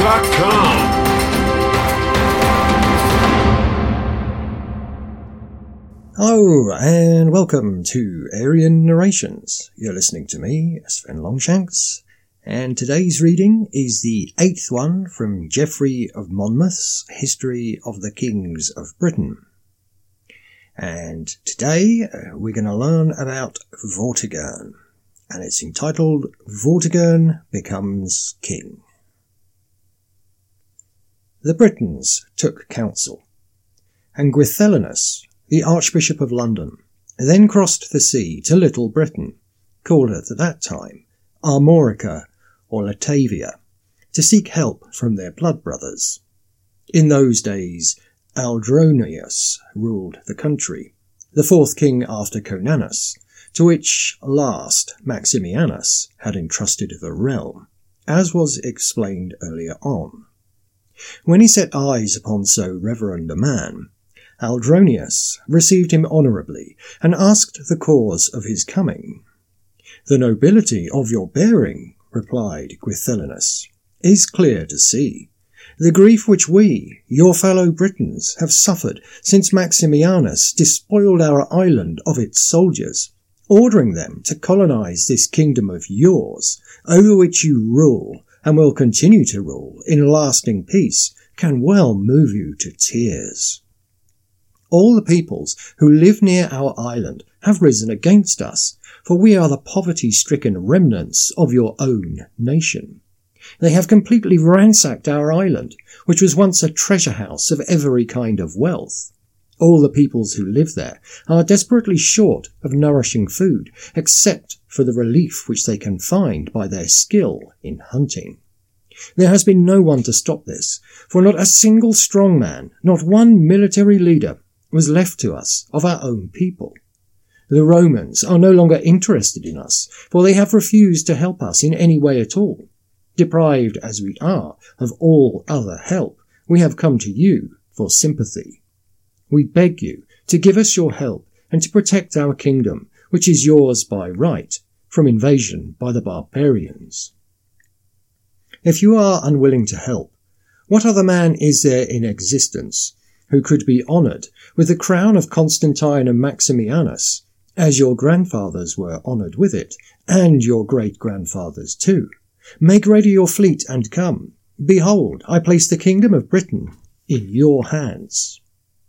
AryanNarrations.com. Hello, and welcome to Aryan Narrations. You're listening to me, Sven Longshanks, and today's reading is the 8th one from Geoffrey of Monmouth's History of the Kings of Britain. And today we're going to learn about Vortigern, and it's entitled Vortigern Becomes King. The Britons took counsel, and Gwythylenus, the Archbishop of London, then crossed the sea to Little Britain, called at that time Armorica or Latavia, to seek help from their blood brothers. In those days, Aldronius ruled the country, the fourth king after Conanus, to which last Maximianus had entrusted the realm, as was explained earlier on. When he set eyes upon so reverend a man, Aldronius received him honourably, and asked the cause of his coming. "The nobility of your bearing," replied Gwythylenus, "is clear to see. The grief which we, your fellow Britons, have suffered since Maximianus despoiled our island of its soldiers, ordering them to colonize this kingdom of yours, over which you rule, and will continue to rule, in lasting peace, can well move you to tears. All the peoples who live near our island have risen against us, for we are the poverty-stricken remnants of your own nation. They have completely ransacked our island, which was once a treasure house of every kind of wealth. All the peoples who live there are desperately short of nourishing food, except for the relief which they can find by their skill in hunting. There has been no one to stop this, for not a single strong man, not one military leader, was left to us of our own people. The Romans are no longer interested in us, for they have refused to help us in any way at all. Deprived as we are of all other help, we have come to you for sympathy. We beg you to give us your help and to protect our kingdom, which is yours by right, from invasion by the barbarians. If you are unwilling to help, what other man is there in existence who could be honoured with the crown of Constantine and Maximianus, as your grandfathers were honoured with it, and your great-grandfathers too? Make ready your fleet and come. Behold, I place the kingdom of Britain in your hands."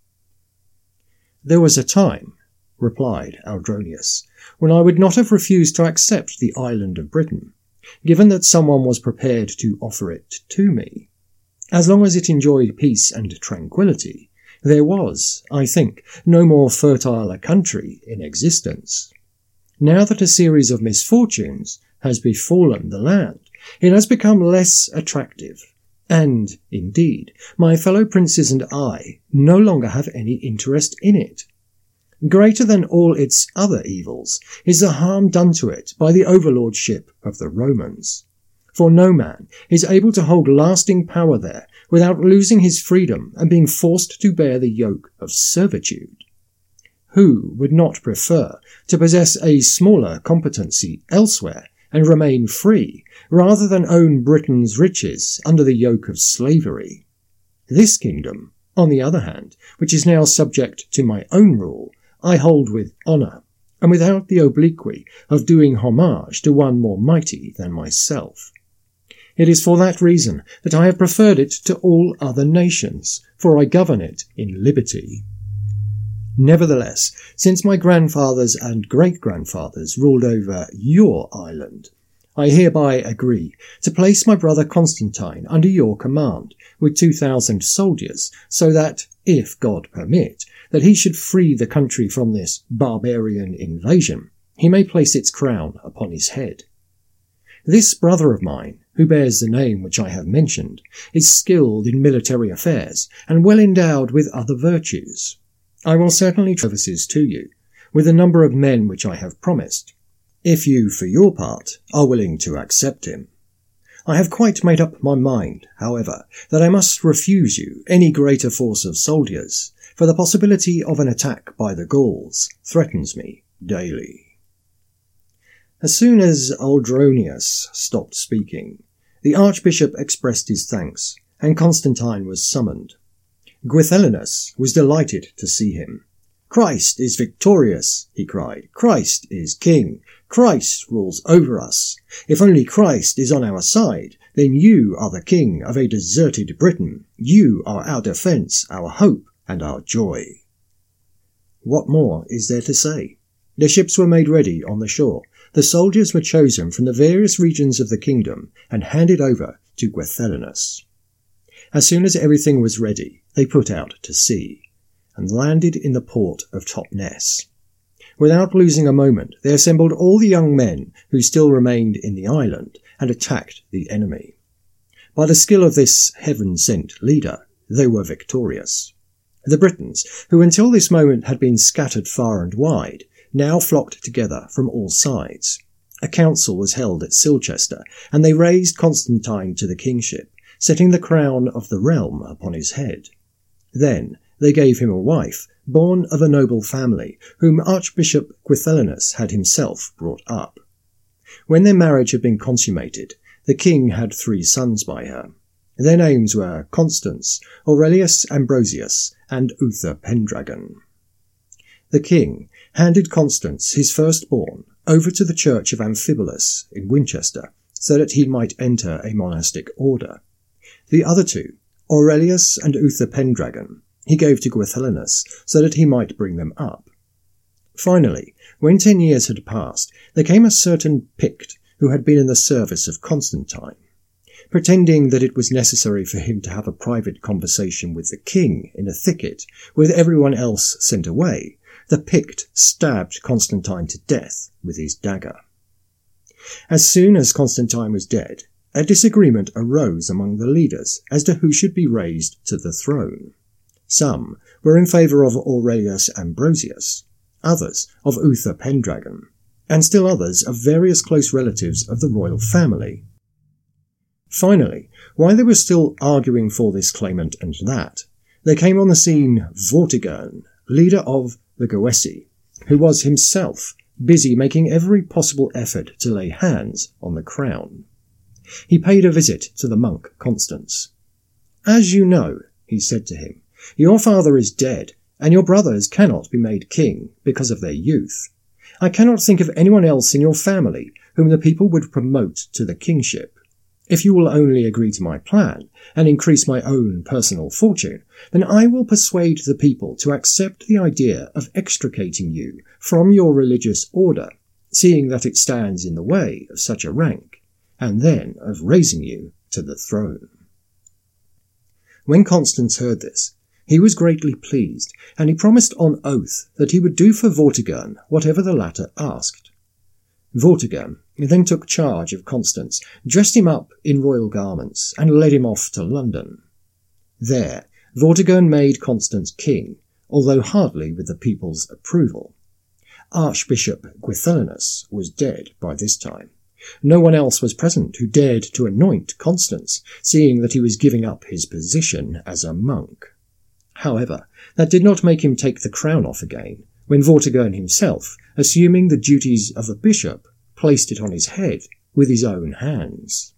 "There was a time," replied Aldronius, "when I would not have refused to accept the island of Britain, given that someone was prepared to offer it to me. As long as it enjoyed peace and tranquillity, there was, I think, no more fertile a country in existence. Now that a series of misfortunes has befallen the land, it has become less attractive, and, indeed, my fellow princes and I no longer have any interest in it. Greater than all its other evils is the harm done to it by the overlordship of the Romans. For no man is able to hold lasting power there without losing his freedom and being forced to bear the yoke of servitude. Who would not prefer to possess a smaller competency elsewhere and remain free, rather than own Britain's riches under the yoke of slavery? This kingdom, on the other hand, which is now subject to my own rule, I hold with honour, and without the obliquity of doing homage to one more mighty than myself. It is for that reason that I have preferred it to all other nations, for I govern it in liberty. Nevertheless, since my grandfathers and great-grandfathers ruled over your island, I hereby agree to place my brother Constantine under your command, with 2,000 soldiers, so that, if God permit, that he should free the country from this barbarian invasion, he may place its crown upon his head. This brother of mine, who bears the name which I have mentioned, is skilled in military affairs, and well endowed with other virtues. I will certainly services to you, with the number of men which I have promised, if you, for your part, are willing to accept him. I have quite made up my mind, however, that I must refuse you any greater force of soldiers, for the possibility of an attack by the Gauls threatens me daily." As soon as Aldronius stopped speaking, The archbishop expressed his thanks, and Constantine was summoned. Guithalinus was delighted to see him. "Christ is victorious," he cried. "Christ is king. Christ rules over us. If only Christ is on our side, then you are the king of a deserted Britain. You are our defence, our hope, and our joy." What more is there to say? The ships were made ready on the shore. The soldiers were chosen from the various regions of the kingdom and handed over to Guithalinus. As soon as everything was ready, they put out to sea and landed in the port of Totnes. Without losing a moment, they assembled all the young men who still remained in the island and attacked the enemy. By the skill of this heaven-sent leader, they were victorious. The Britons, who until this moment had been scattered far and wide, now flocked together from all sides. A council was held at Silchester, and they raised Constantine to the kingship, setting the crown of the realm upon his head. Then they gave him a wife, born of a noble family, whom Archbishop Guithalinus had himself brought up. When their marriage had been consummated, the king had 3 sons by her. Their names were Constans, Aurelius Ambrosius, and Uther Pendragon. The king handed Constans, his firstborn, over to the church of Amphibolus in Winchester, so that he might enter a monastic order. The other 2, Aurelius and Uther Pendragon, he gave to Guithalinus, so that he might bring them up. Finally, when 10 years had passed, there came a certain Pict who had been in the service of Constantine. Pretending that it was necessary for him to have a private conversation with the king in a thicket, with everyone else sent away, the Pict stabbed Constantine to death with his dagger. As soon as Constantine was dead, a disagreement arose among the leaders as to who should be raised to the throne. Some were in favour of Aurelius Ambrosius, others of Uther Pendragon, and still others of various close relatives of the royal family. Finally, while they were still arguing for this claimant and that, there came on the scene Vortigern, leader of the Goesi, who was himself busy making every possible effort to lay hands on the crown. He paid a visit to the monk Constans. "As you know," he said to him, "your father is dead, and your brothers cannot be made king because of their youth. I cannot think of anyone else in your family whom the people would promote to the kingship. If you will only agree to my plan, and increase my own personal fortune, then I will persuade the people to accept the idea of extricating you from your religious order, seeing that it stands in the way of such a rank, and then of raising you to the throne." When Constans heard this, he was greatly pleased, and he promised on oath that he would do for Vortigern whatever the latter asked. Vortigern then took charge of Constans, dressed him up in royal garments, and led him off to London. There, Vortigern made Constans king, although hardly with the people's approval. Archbishop Guithalinus was dead by this time. No one else was present who dared to anoint Constans, seeing that he was giving up his position as a monk. However, that did not make him take the crown off again, when Vortigern himself, assuming the duties of a bishop, placed it on his head with his own hands.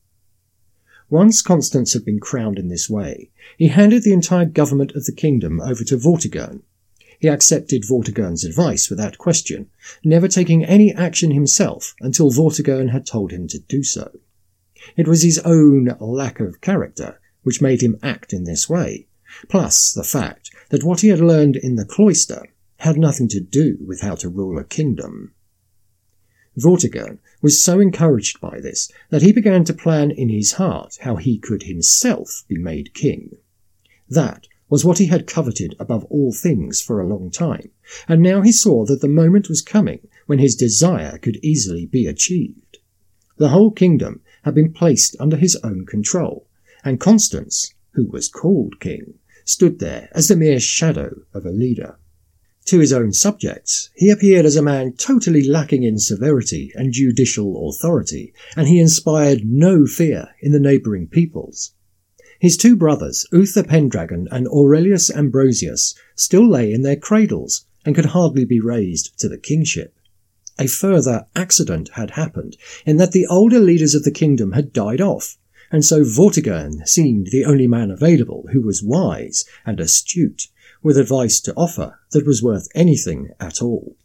Once Constans had been crowned in this way, he handed the entire government of the kingdom over to Vortigern. He accepted Vortigern's advice without question, never taking any action himself until Vortigern had told him to do so. It was his own lack of character which made him act in this way, plus the fact that what he had learned in the cloister had nothing to do with how to rule a kingdom. Vortigern was so encouraged by this that he began to plan in his heart how he could himself be made king. That was what he had coveted above all things for a long time, and now he saw that the moment was coming when his desire could easily be achieved. The whole kingdom had been placed under his own control, and Constans, who was called king, stood there as the mere shadow of a leader. To his own subjects, he appeared as a man totally lacking in severity and judicial authority, and he inspired no fear in the neighbouring peoples. His 2 brothers, Uther Pendragon and Aurelius Ambrosius, still lay in their cradles and could hardly be raised to the kingship. A further accident had happened in that the older leaders of the kingdom had died off, and so Vortigern seemed the only man available who was wise and astute, with advice to offer that was worth anything at all.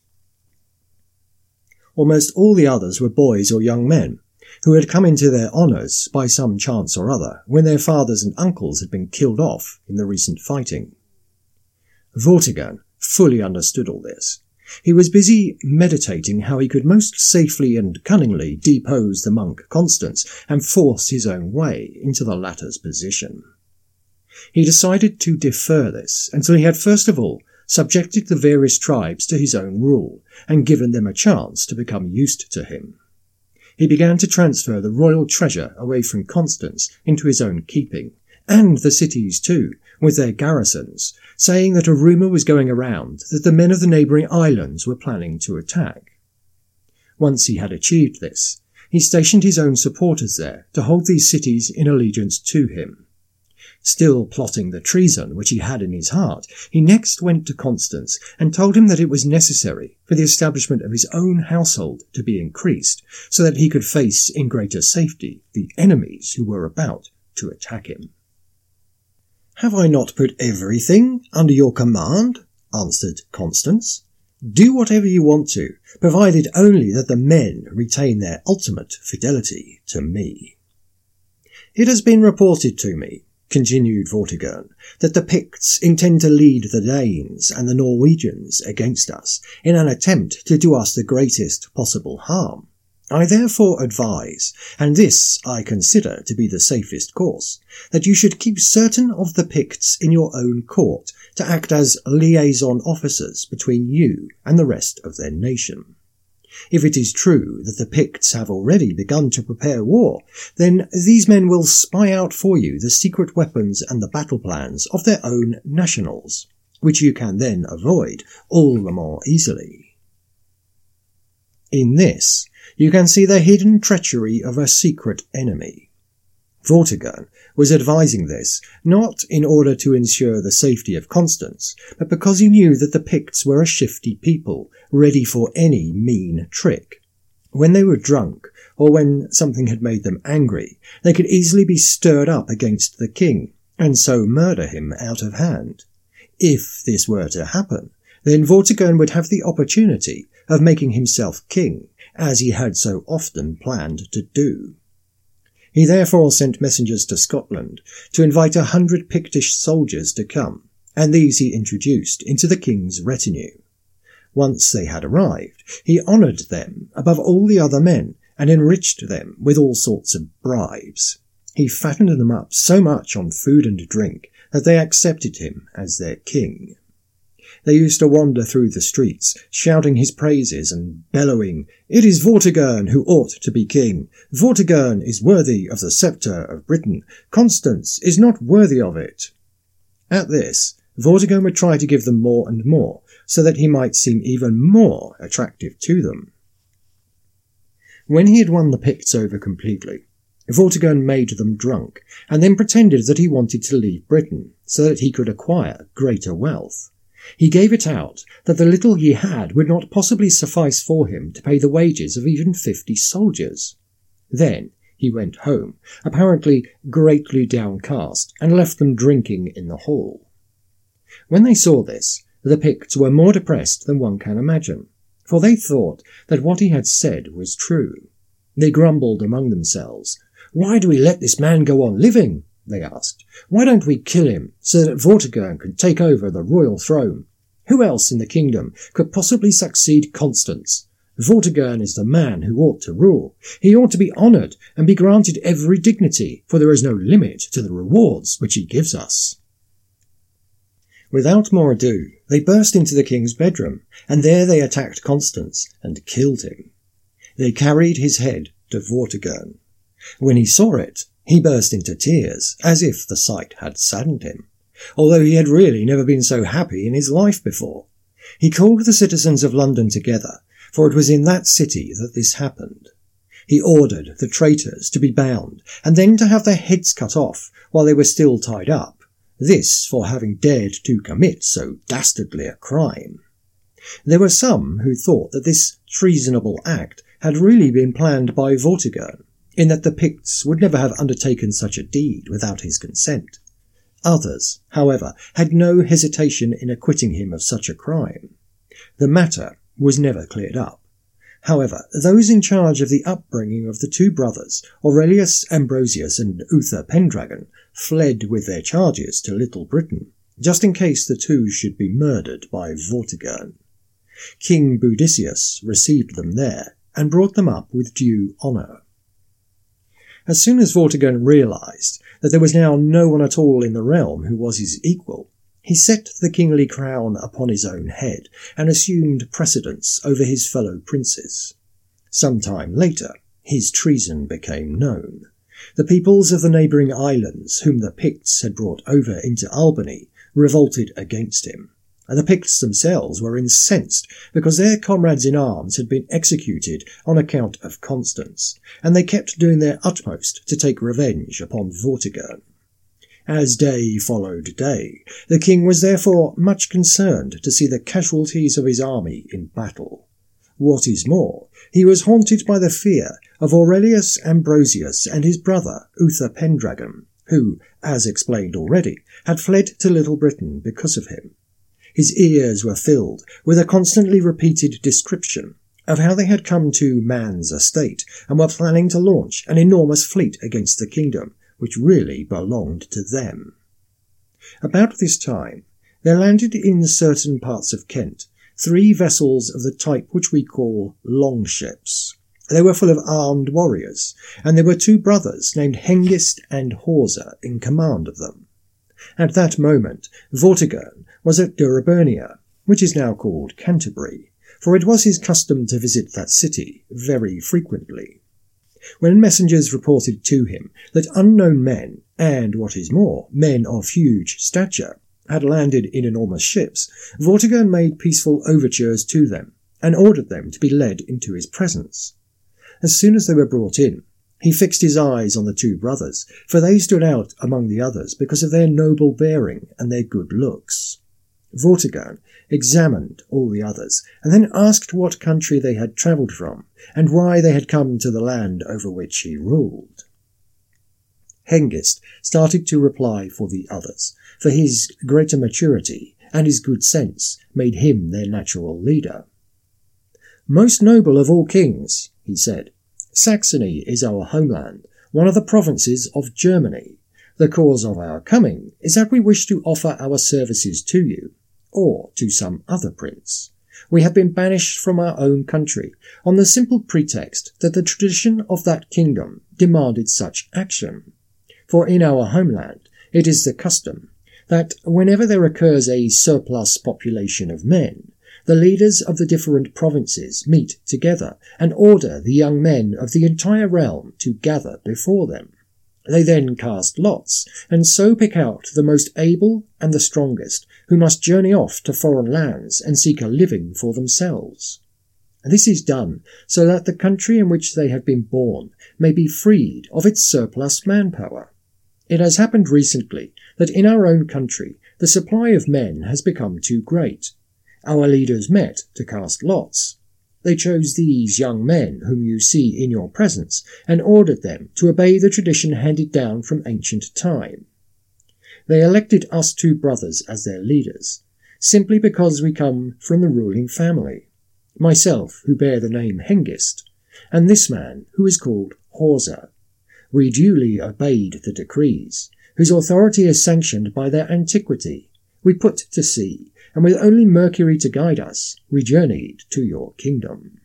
Almost all the others were boys or young men, who had come into their honours by some chance or other when their fathers and uncles had been killed off in the recent fighting. Vortigern fully understood all this. He was busy meditating how he could most safely and cunningly depose the monk Constans and force his own way into the latter's position. He decided to defer this until he had first of all subjected the various tribes to his own rule and given them a chance to become used to him. He began to transfer the royal treasure away from Constans into his own keeping, and the cities too, with their garrisons, saying that a rumour was going around that the men of the neighbouring islands were planning to attack. Once he had achieved this, he stationed his own supporters there to hold these cities in allegiance to him. Still plotting the treason which he had in his heart, he next went to Constans and told him that it was necessary for the establishment of his own household to be increased, so that he could face in greater safety the enemies who were about to attack him. "Have I not put everything under your command?" answered Constans. "Do whatever you want to, provided only that the men retain their ultimate fidelity to me." "It has been reported to me," continued Vortigern, "that the Picts intend to lead the Danes and the Norwegians against us in an attempt to do us the greatest possible harm. I therefore advise, and this I consider to be the safest course, that you should keep certain of the Picts in your own court to act as liaison officers between you and the rest of their nation. If it is true that the Picts have already begun to prepare war, then these men will spy out for you the secret weapons and the battle plans of their own nationals, which you can then avoid all the more easily. In this, you can see the hidden treachery of a secret enemy. Vortigern was advising this not in order to ensure the safety of Constans, but because he knew that the Picts were a shifty people, ready for any mean trick. When they were drunk, or when something had made them angry, they could easily be stirred up against the king, and so murder him out of hand. If this were to happen, then Vortigern would have the opportunity of making himself king, as he had so often planned to do. He therefore sent messengers to Scotland to invite 100 Pictish soldiers to come, and these he introduced into the king's retinue. Once they had arrived, he honoured them above all the other men and enriched them with all sorts of bribes. He fattened them up so much on food and drink that they accepted him as their king. They used to wander through the streets, shouting his praises and bellowing, "It is Vortigern who ought to be king. Vortigern is worthy of the sceptre of Britain. Constans is not worthy of it." At this, Vortigern would try to give them more and more, so that he might seem even more attractive to them. When he had won the Picts over completely, Vortigern made them drunk, and then pretended that he wanted to leave Britain, so that he could acquire greater wealth. He gave it out that the little he had would not possibly suffice for him to pay the wages of even 50 soldiers. Then he went home, apparently greatly downcast, and left them drinking in the hall. When they saw this, the Picts were more depressed than one can imagine, for they thought that what he had said was true. They grumbled among themselves. "Why do we let this man go on living?" they asked. "Why don't we kill him, so that Vortigern can take over the royal throne? Who else in the kingdom could possibly succeed Constans? Vortigern is the man who ought to rule. He ought to be honoured and be granted every dignity, for there is no limit to the rewards which he gives us." Without more ado, they burst into the king's bedroom, and there they attacked Constans and killed him. They carried his head to Vortigern. When he saw it, he burst into tears, as if the sight had saddened him, although he had really never been so happy in his life before. He called the citizens of London together, for it was in that city that this happened. He ordered the traitors to be bound, and then to have their heads cut off while they were still tied up, this for having dared to commit so dastardly a crime. There were some who thought that this treasonable act had really been planned by Vortigern, in that the Picts would never have undertaken such a deed without his consent. Others, however, had no hesitation in acquitting him of such a crime. The matter was never cleared up. However, those in charge of the upbringing of the two brothers, Aurelius Ambrosius and Uther Pendragon, fled with their charges to Little Britain, just in case the two should be murdered by Vortigern. King Boudicca received them there and brought them up with due honour. As soon as Vortigern realised that there was now no one at all in the realm who was his equal, he set the kingly crown upon his own head and assumed precedence over his fellow princes. Some time later, his treason became known. The peoples of the neighbouring islands, whom the Picts had brought over into Albany, revolted against him. The Picts themselves were incensed because their comrades in arms had been executed on account of Constance, and they kept doing their utmost to take revenge upon Vortigern. As day followed day, the king was therefore much concerned to see the casualties of his army in battle. What is more, he was haunted by the fear of Aurelius Ambrosius and his brother Uther Pendragon, who, as explained already, had fled to Little Britain because of him. His ears were filled with a constantly repeated description of how they had come to man's estate and were planning to launch an enormous fleet against the kingdom, which really belonged to them. About this time, there landed in certain parts of Kent 3 vessels of the type which we call longships. They were full of armed warriors, and there were 2 brothers named Hengist and Horsa in command of them. At that moment, Vortigern was at Durabernia, which is now called Canterbury, for it was his custom to visit that city very frequently. When messengers reported to him that unknown men, and what is more, men of huge stature, had landed in enormous ships, Vortigern made peaceful overtures to them, and ordered them to be led into his presence. As soon as they were brought in, he fixed his eyes on the 2 brothers, for they stood out among the others because of their noble bearing and their good looks. Vortigern examined all the others, and then asked what country they had travelled from, and why they had come to the land over which he ruled. Hengist started to reply for the others, for his greater maturity and his good sense made him their natural leader. "Most noble of all kings," he said, "Saxony is our homeland, one of the provinces of Germany. The cause of our coming is that we wish to offer our services to you, or to some other prince. We have been banished from our own country on the simple pretext that the tradition of that kingdom demanded such action. For in our homeland it is the custom that whenever there occurs a surplus population of men, the leaders of the different provinces meet together and order the young men of the entire realm to gather before them. They then cast lots, and so pick out the most able and the strongest, who must journey off to foreign lands and seek a living for themselves. This is done so that the country in which they have been born may be freed of its surplus manpower. It has happened recently that in our own country the supply of men has become too great. Our leaders met to cast lots. They chose these young men whom you see in your presence and ordered them to obey the tradition handed down from ancient time. They elected us 2 brothers as their leaders, simply because we come from the ruling family, myself who bear the name Hengist, and this man who is called Horsa. We duly obeyed the decrees, whose authority is sanctioned by their antiquity. We put to sea, and with only Mercury to guide us, we journeyed to your kingdom."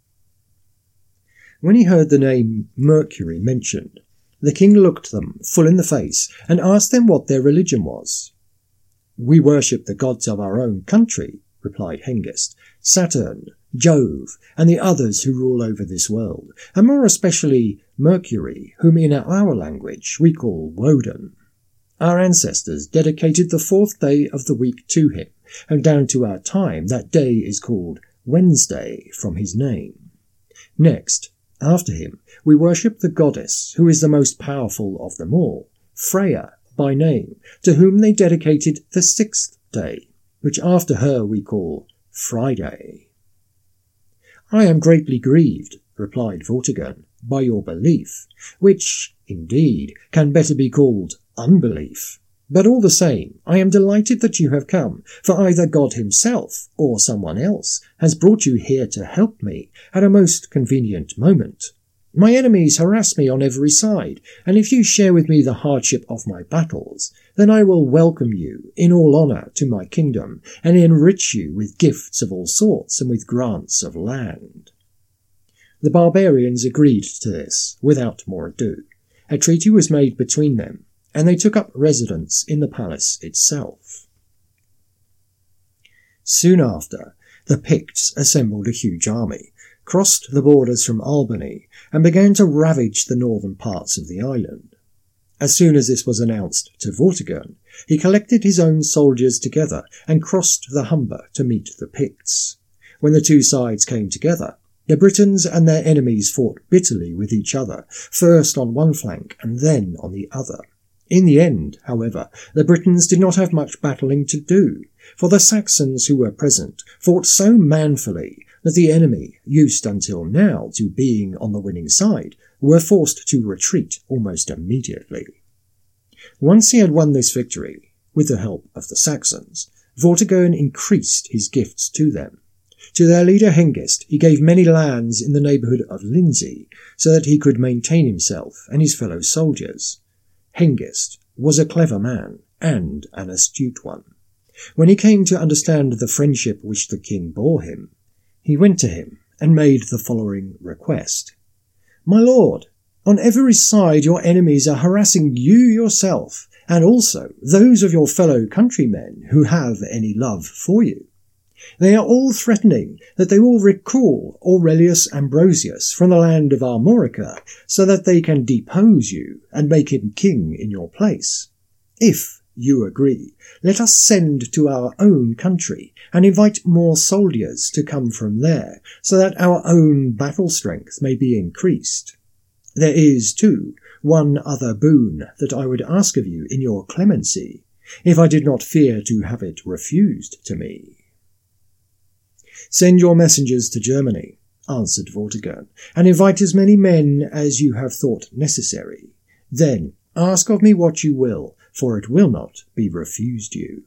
When he heard the name Mercury mentioned, the king looked them full in the face and asked them what their religion was. "We worship the gods of our own country," replied Hengist, "Saturn, Jove, and the others who rule over this world, and more especially Mercury, whom in our language we call Woden. Our ancestors dedicated the 4th day of the week to him, and down to our time that day is called Wednesday from his name. Next, after him, we worship the goddess, who is the most powerful of them all, Freya by name, to whom they dedicated the 6th day, which after her we call Friday." "I am greatly grieved," replied Vortigern, by your belief, which, indeed, can better be called unbelief. But all the same, I am delighted that you have come, for either God himself or someone else has brought you here to help me at a most convenient moment. My enemies harass me on every side, and if you share with me the hardship of my battles, then I will welcome you in all honour to my kingdom, and enrich you with gifts of all sorts and with grants of land. The barbarians agreed to this without more ado. A treaty was made between them, and they took up residence in the palace itself. Soon after, the Picts assembled a huge army, crossed the borders from Albany, and began to ravage the northern parts of the island. As soon as this was announced to Vortigern, he collected his own soldiers together and crossed the Humber to meet the Picts. When the two sides came together, the Britons and their enemies fought bitterly with each other, first on one flank and then on the other. In the end, however, the Britons did not have much battling to do, for the Saxons who were present fought so manfully that the enemy, used until now to being on the winning side, were forced to retreat almost immediately. Once he had won this victory, with the help of the Saxons, Vortigern increased his gifts to them. To their leader Hengist he gave many lands in the neighbourhood of Lindsey, so that he could maintain himself and his fellow soldiers. Hengist was a clever man, and an astute one. When he came to understand the friendship which the king bore him, he went to him and made the following request. "My lord, on every side your enemies are harassing you yourself, and also those of your fellow countrymen who have any love for you. They are all threatening that they will recall Aurelius Ambrosius from the land of Armorica, so that they can depose you and make him king in your place. If you agree, let us send to our own country and invite more soldiers to come from there, so that our own battle strength may be increased. There is, too, one other boon that I would ask of you in your clemency, if I did not fear to have it refused to me." "Send your messengers to Germany," answered Vortigern, "and invite as many men as you have thought necessary. Then ask of me what you will, for it will not be refused you."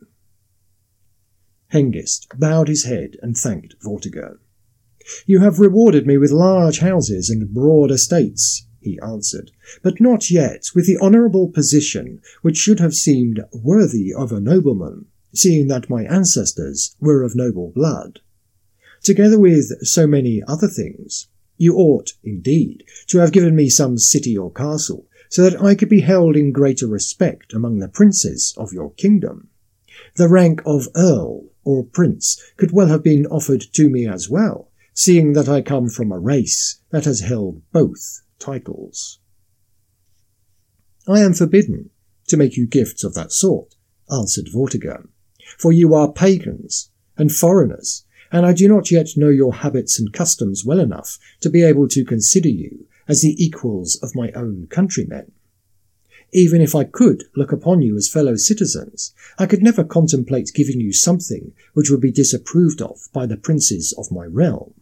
Hengist bowed his head and thanked Vortigern. "You have rewarded me with large houses and broad estates," he answered, "but not yet with the honourable position which should have seemed worthy of a nobleman, seeing that my ancestors were of noble blood. Together with so many other things, you ought, indeed, to have given me some city or castle, so that I could be held in greater respect among the princes of your kingdom. The rank of earl or prince could well have been offered to me as well, seeing that I come from a race that has held both titles." "I am forbidden to make you gifts of that sort," answered Vortigern, "for you are pagans and foreigners, and I do not yet know your habits and customs well enough to be able to consider you as the equals of my own countrymen. Even if I could look upon you as fellow citizens, I could never contemplate giving you something which would be disapproved of by the princes of my realm."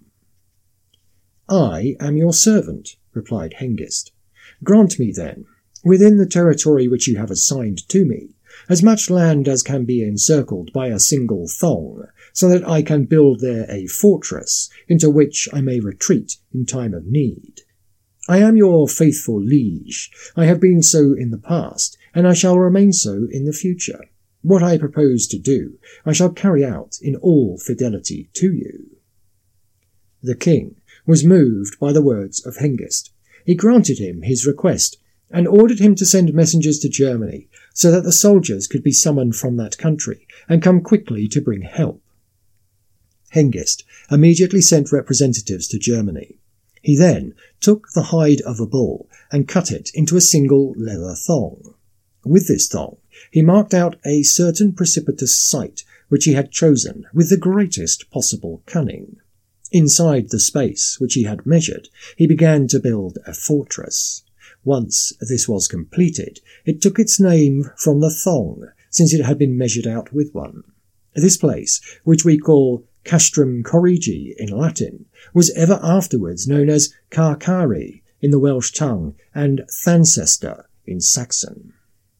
"I am your servant," replied Hengist. "Grant me, then, within the territory which you have assigned to me, as much land as can be encircled by a single thong, so that I can build there a fortress into which I may retreat in time of need. I am your faithful liege. I have been so in the past, and I shall remain so in the future. What I propose to do, I shall carry out in all fidelity to you." The king was moved by the words of Hengist. He granted him his request, and ordered him to send messengers to Germany, so that the soldiers could be summoned from that country, and come quickly to bring help. Hengist immediately sent representatives to Germany. He then took the hide of a bull and cut it into a single leather thong. With this thong, he marked out a certain precipitous site which he had chosen with the greatest possible cunning. Inside the space which he had measured, he began to build a fortress. Once this was completed, it took its name from the thong, since it had been measured out with one. This place, which we call Castrum Corrigi in Latin, was ever afterwards known as Carcari, in the Welsh tongue and Thancester in Saxon.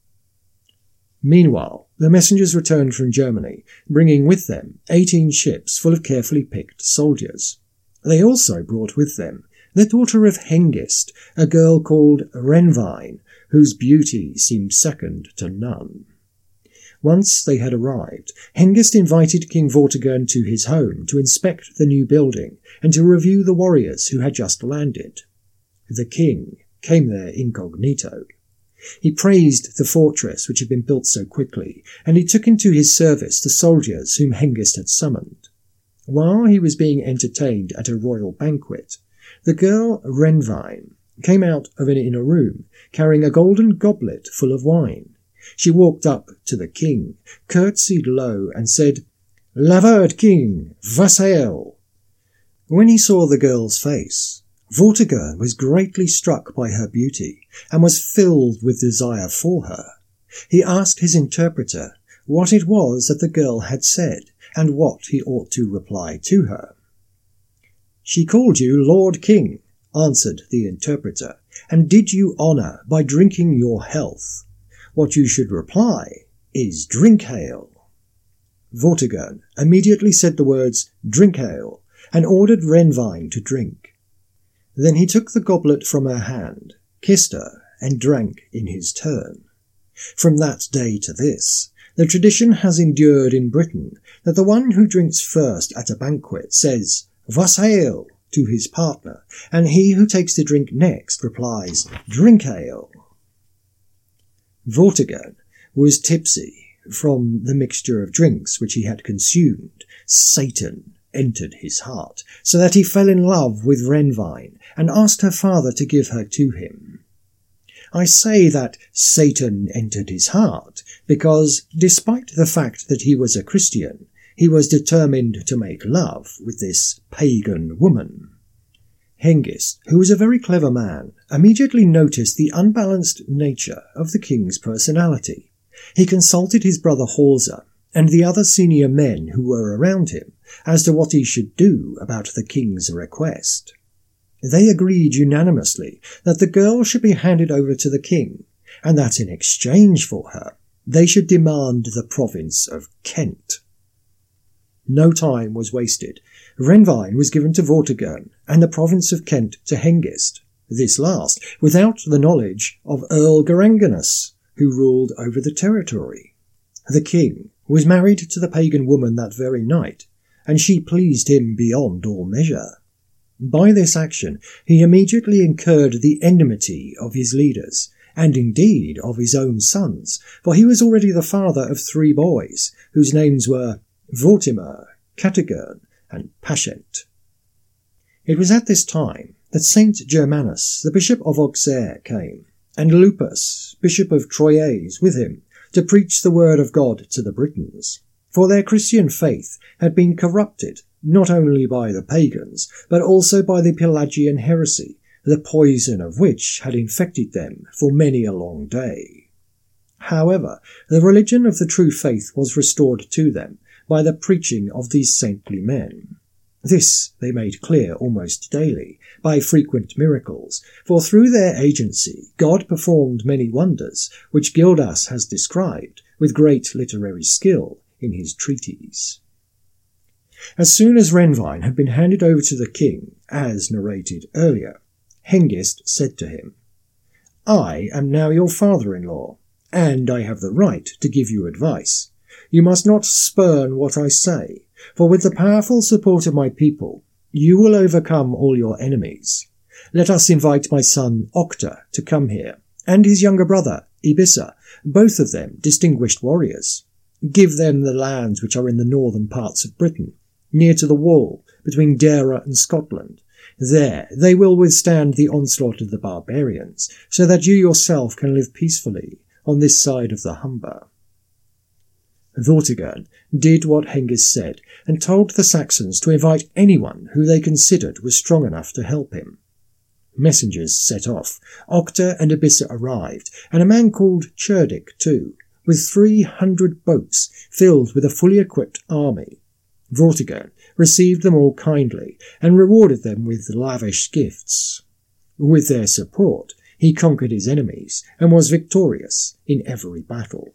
Meanwhile, the messengers returned from Germany, bringing with them 18 ships full of carefully picked soldiers. They also brought with them the daughter of Hengist, a girl called Renvine, whose beauty seemed second to none. Once they had arrived, Hengist invited King Vortigern to his home to inspect the new building and to review the warriors who had just landed. The king came there incognito. He praised the fortress which had been built so quickly, and he took into his service the soldiers whom Hengist had summoned. While he was being entertained at a royal banquet, the girl Renvine came out of an inner room, carrying a golden goblet full of wine. She walked up to the king, curtsied low, and said, "Lavard king, wassail." When he saw the girl's face, Vortigern was greatly struck by her beauty, and was filled with desire for her. He asked his interpreter what it was that the girl had said, and what he ought to reply to her. "She called you Lord King," answered the interpreter, "and did you honour by drinking your health. What you should reply is drink ale." Vortigern immediately said the words drink ale, and ordered Renvine to drink. Then he took the goblet from her hand, kissed her, and drank in his turn. From that day to this, the tradition has endured in Britain that the one who drinks first at a banquet says "wassail" to his partner, and he who takes the drink next replies "drink ale." Vortigern was tipsy from the mixture of drinks which he had consumed. Satan entered his heart, so that he fell in love with Renvine and asked her father to give her to him. I say that Satan entered his heart because, despite the fact that he was a Christian, he was determined to make love with this pagan woman. Hengist, who was a very clever man, immediately noticed the unbalanced nature of the king's personality. He consulted his brother Horsa and the other senior men who were around him as to what he should do about the king's request. They agreed unanimously that the girl should be handed over to the king, and that in exchange for her they should demand the province of Kent. No time was wasted. Renvine was given to Vortigern, and the province of Kent to Hengist, this last without the knowledge of Earl Garanganus, who ruled over the territory. The king was married to the pagan woman that very night, and she pleased him beyond all measure. By this action he immediately incurred the enmity of his leaders, and indeed of his own sons, for he was already the father of 3 boys, whose names were Vortimer, Catigern, and Pashent. It was at this time that Saint Germanus, the bishop of Auxerre, came, and Lupus, bishop of Troyes, with him, to preach the word of God to the Britons, for their Christian faith had been corrupted not only by the pagans, but also by the Pelagian heresy, the poison of which had infected them for many a long day. However, the religion of the true faith was restored to them by the preaching of these saintly men. This they made clear almost daily, by frequent miracles, for through their agency God performed many wonders, which Gildas has described with great literary skill in his treatise. As soon as Renvine had been handed over to the king, as narrated earlier, Hengist said to him, "I am now your father-in-law, and I have the right to give you advice. You must not spurn what I say, for with the powerful support of my people, you will overcome all your enemies. Let us invite my son Octa to come here, and his younger brother, Ibissa, both of them distinguished warriors. Give them the lands which are in the northern parts of Britain, near to the wall between Dara and Scotland. There they will withstand the onslaught of the barbarians, so that you yourself can live peacefully on this side of the Humber." Vortigern did what Hengist said, and told the Saxons to invite anyone who they considered was strong enough to help him. Messengers set off. Octa and Ibissa arrived, and a man called Cerdic too, with 300 boats filled with a fully equipped army. Vortigern received them all kindly, and rewarded them with lavish gifts. With their support, he conquered his enemies and was victorious in every battle.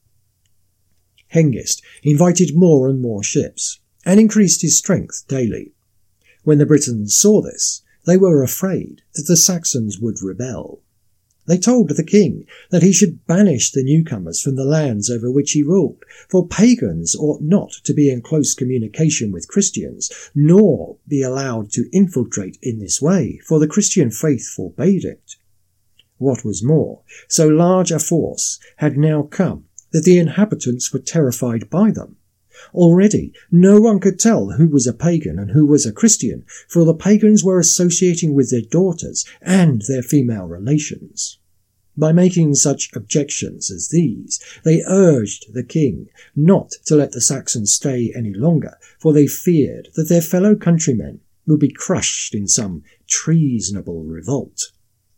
Hengist invited more and more ships and increased his strength daily. When the Britons saw this, they were afraid that the Saxons would rebel. They told the king that he should banish the newcomers from the lands over which he ruled, for pagans ought not to be in close communication with Christians, nor be allowed to infiltrate in this way, for the Christian faith forbade it. What was more, so large a force had now come that the inhabitants were terrified by them. Already no one could tell who was a pagan and who was a Christian, for the pagans were associating with their daughters and their female relations. By making such objections as these, they urged the king not to let the Saxons stay any longer, for they feared that their fellow countrymen would be crushed in some treasonable revolt.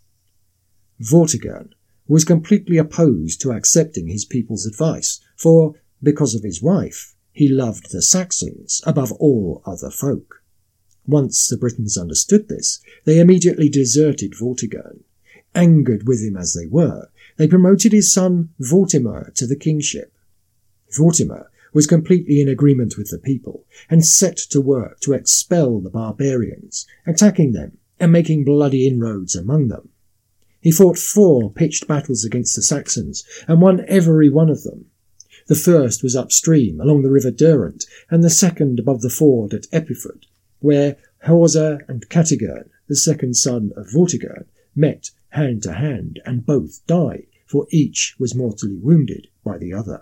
Vortigern was completely opposed to accepting his people's advice, for, because of his wife, he loved the Saxons above all other folk. Once the Britons understood this, they immediately deserted Vortigern. Angered with him as they were, they promoted his son Vortimer to the kingship. Vortimer was completely in agreement with the people, and set to work to expel the barbarians, attacking them and making bloody inroads among them. He fought 4 pitched battles against the Saxons, and won every one of them. The first was upstream along the river Durant, and the second above the ford at Epiford, where Horsa and Catigern, the second son of Vortigern, met hand to hand, and both died, for each was mortally wounded by the other.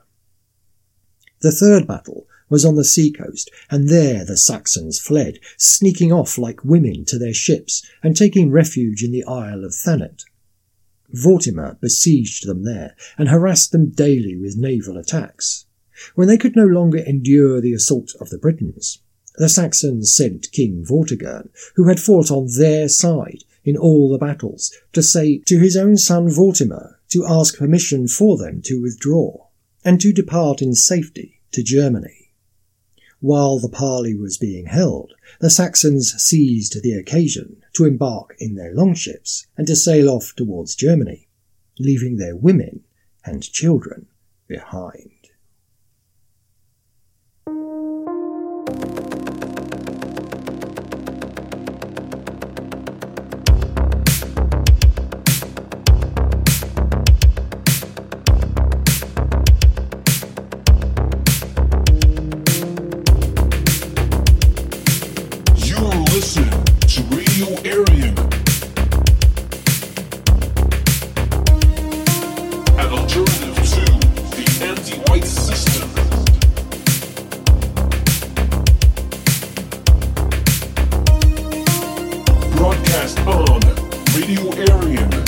The third battle was on the seacoast, and there the Saxons fled, sneaking off like women to their ships, and taking refuge in the Isle of Thanet. Vortimer besieged them there, and harassed them daily with naval attacks. When they could no longer endure the assault of the Britons, the Saxons sent King Vortigern, who had fought on their side in all the battles, to say to his own son Vortimer to ask permission for them to withdraw, and to depart in safety to Germany. While the parley was being held, the Saxons seized the occasion to embark in their longships and to sail off towards Germany, leaving their women and children behind. Broadcast on Radio Aryan.